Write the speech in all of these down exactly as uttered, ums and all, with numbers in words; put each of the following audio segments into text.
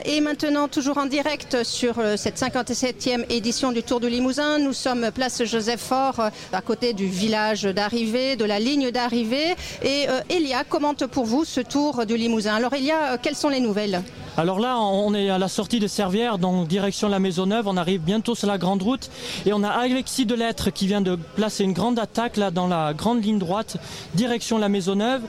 Et maintenant, toujours en direct sur cette cinquante-septième édition du Tour du Limousin, nous sommes place Joseph Faure, à côté du village d'arrivée, de la ligne d'arrivée. Et euh, Elia commente pour vous ce Tour du Limousin. Alors Elia, quelles sont les nouvelles ? Alors là, on est à la sortie de Servières, donc direction la Maisonneuve. On arrive bientôt sur la grande route et on a Alexis Delettre qui vient de placer une grande attaque là dans la grande ligne droite, direction la Maisonneuve.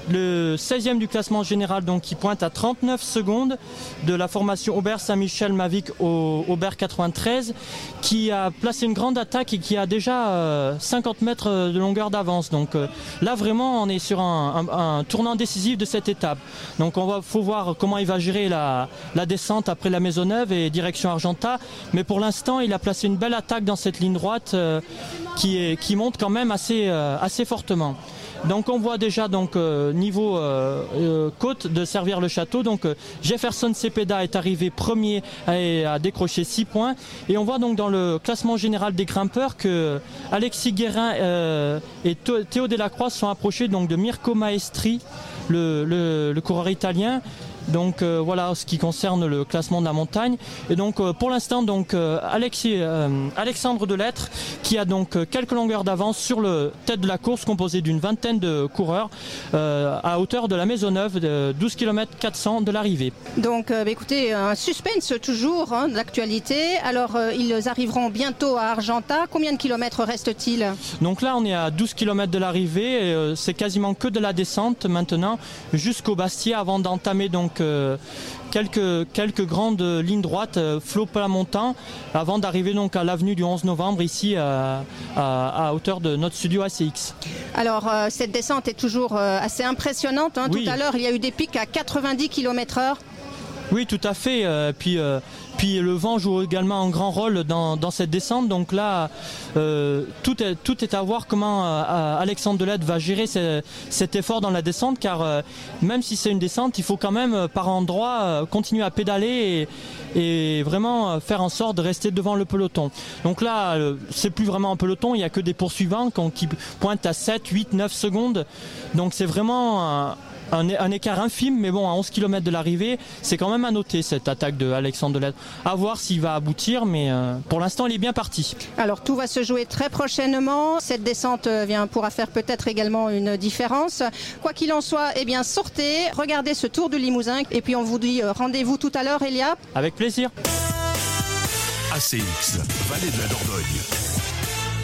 Le seizième du classement général, donc qui pointe à trente-neuf secondes de la formation Aubert Saint-Michel Mavic au Aubert quatre-vingt-treize, qui a placé une grande attaque et qui a déjà euh, cinquante mètres de longueur d'avance. Donc euh, là vraiment on est sur un, un, un tournant décisif de cette étape. Donc on va faut voir comment il va gérer la, la descente après la Maisonneuve et direction Argentat. Mais pour l'instant il a placé une belle attaque dans cette ligne droite euh, qui, est, qui monte quand même assez, euh, assez fortement. Donc on voit déjà donc euh, niveau euh, euh, côte de Servières-le-Château. Donc euh, Jefferson Cepeda est arrivé premier et a décroché six points. Et on voit donc dans le classement général des grimpeurs que Alexis Guérin euh, et Théo Delacroix sont approchés donc de Mirko Maestri, le, le, le coureur italien. Donc euh, voilà ce qui concerne le classement de la montagne. Et donc euh, pour l'instant donc euh, Alexis, euh, Alexandre Delettre qui a donc euh, quelques longueurs d'avance sur le tête de la course composée d'une vingtaine de coureurs euh, à hauteur de la Maisonneuve, de douze kilomètres quatre cents de l'arrivée. Donc euh, écoutez, un suspense toujours hein, d'actualité. Alors euh, ils arriveront bientôt à Argentat. Combien de kilomètres reste-t-il ? Donc là on est à douze kilomètres de l'arrivée et, euh, c'est quasiment que de la descente maintenant jusqu'au Bastier avant d'entamer donc Euh, quelques, quelques grandes lignes droites euh, flot-plat-montant avant d'arriver donc à l'avenue du onze novembre ici à, à, à hauteur de notre studio A C X. Alors euh, cette descente est toujours euh, assez impressionnante hein. Oui. Tout à l'heure il y a eu des pics à quatre-vingt-dix kilomètres heure. Oui, tout à fait. Euh, puis, euh, puis le vent joue également un grand rôle dans, dans cette descente. Donc là, euh, tout, est, tout est à voir comment euh, Alexandre Delettre va gérer ce, cet effort dans la descente. Car euh, même si c'est une descente, il faut quand même par endroit euh, continuer à pédaler et, et vraiment faire en sorte de rester devant le peloton. Donc là, euh, c'est plus vraiment un peloton. Il n'y a que des poursuivants qui pointent à sept, huit, neuf secondes. Donc c'est vraiment... Euh, Un, un écart infime, mais bon, à onze kilomètres de l'arrivée, c'est quand même à noter cette attaque de Alexandre Delettre. À voir s'il va aboutir, mais euh, pour l'instant, il est bien parti. Alors, tout va se jouer très prochainement. Cette descente euh, vient, pourra faire peut-être également une différence. Quoi qu'il en soit, eh bien, sortez, regardez ce Tour du Limousin, et puis on vous dit euh, rendez-vous tout à l'heure, Elia. Avec plaisir. A C X, Vallée de la Dordogne.